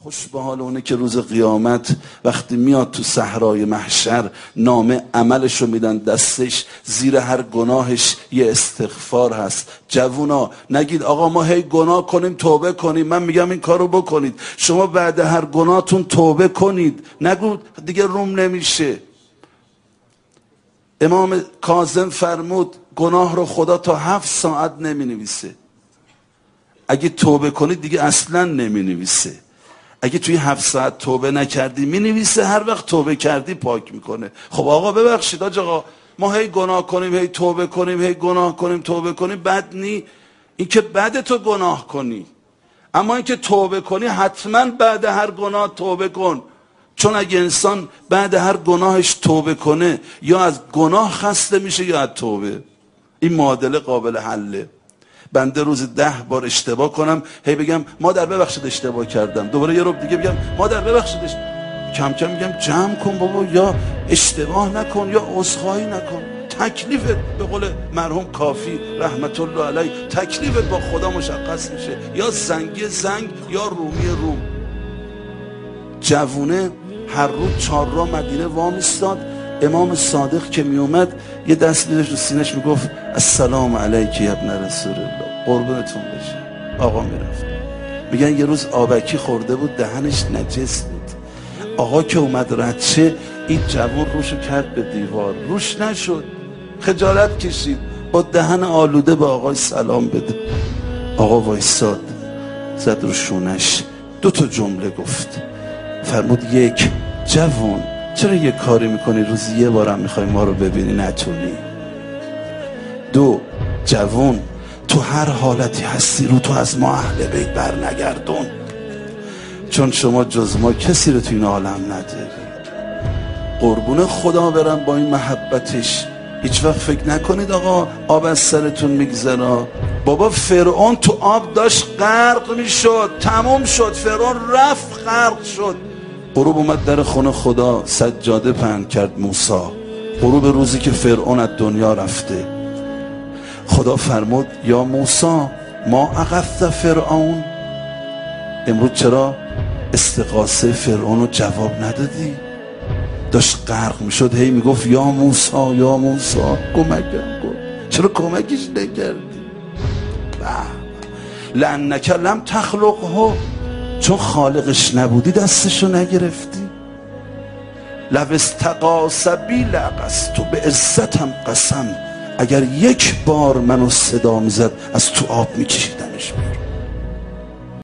خوش به حال اونه که روز قیامت وقتی میاد تو صحرای محشر نامه عملشو میدن دستش، زیر هر گناهش یه استغفار هست. جوونا نگید آقا ما هی گناه کنیم توبه کنیم، من میگم این کارو بکنید، شما بعد هر گناهتون توبه کنید، نگو دیگه روم نمیشه. امام کاظم فرمود گناه رو خدا تا 7 ساعت نمی نویسه، اگه توبه کنید دیگه اصلا نمی نویسه. اگه توی 7 ساعت توبه نکردی می نویسه، هر وقت توبه کردی پاک میکنه. خب آقا ببخشید آقا ما هی گناه کنیم هی توبه کنیم، هی گناه کنیم توبه کنیم، بد نی. این که بده تو گناه کنی، اما این که توبه کنی حتما بعد هر گناه توبه کن. چون اگه انسان بعد هر گناهش توبه کنه یا از گناه خسته میشه یا از توبه. این معادله قابل حله. بنده روز 10 بار اشتباه کنم هی بگم مادر ببخشید اشتباه کردم، دوباره یه رو دیگه بگم مادر ببخشید کم کم میگم جمع کن بابا، یا اشتباه نکن یا عذرخواهی نکن. تکلیفت به قول مرحوم کافی رحمت الله علیه، تکلیفت با خدا مشخص میشه، یا زنگی زنگ یا رومی روم. جوونه هر روز 4 را مدینه وامیستاد. امام صادق که می اومد یه دست میذاشت رو سینه‌اش میگفت السلام علیک یا ابن رسول الله، قربونتون بشه. آقا میرفت. میگن یه روز آبکی خورده بود دهنش نجس بود. آقا که اومد رد شه این جوون روشو کرد به دیوار، روش نشد، خجالت کشید، با دهن آلوده به آقای سلام بده. آقا وایساد، زد رو شونش، 2 تا جمله گفت. فرمود 1 جوون چرا یه کاری میکنی روزی یه بارم میخوای ما رو ببینی نتونی؟ 2 جوون تو هر حالتی هستی رو تو از ما اهل بیت بر نگردون، چون شما جز ما کسی رو تو این عالم نداری. قربون خدا برم با این محبتش هیچ وقت فکر نکنید آقا آب از سرتون میگذره. بابا فرعون تو آب داشت غرق میشد، تموم شد، فرعون رفت غرق شد. غروب اومد در خونه خدا سجاده پهن کرد موسی، غروب روزی که فرعون از دنیا رفته. خدا فرمود یا موسی ما اغث فرعون، امروز چرا استغاثه فرعون رو جواب ندادی؟ داشت غرق میشد هی میگفت یا موسی یا موسی کمکم کن، چرا کمکش نکردی؟ لأنک لم تخلقه، چون خالقش نبودی دستشو نگرفتی. لو استغاث بی لغزت، به عزتم قسم اگر 1 بار منو صدا میزد از تو آب میکشیدمش.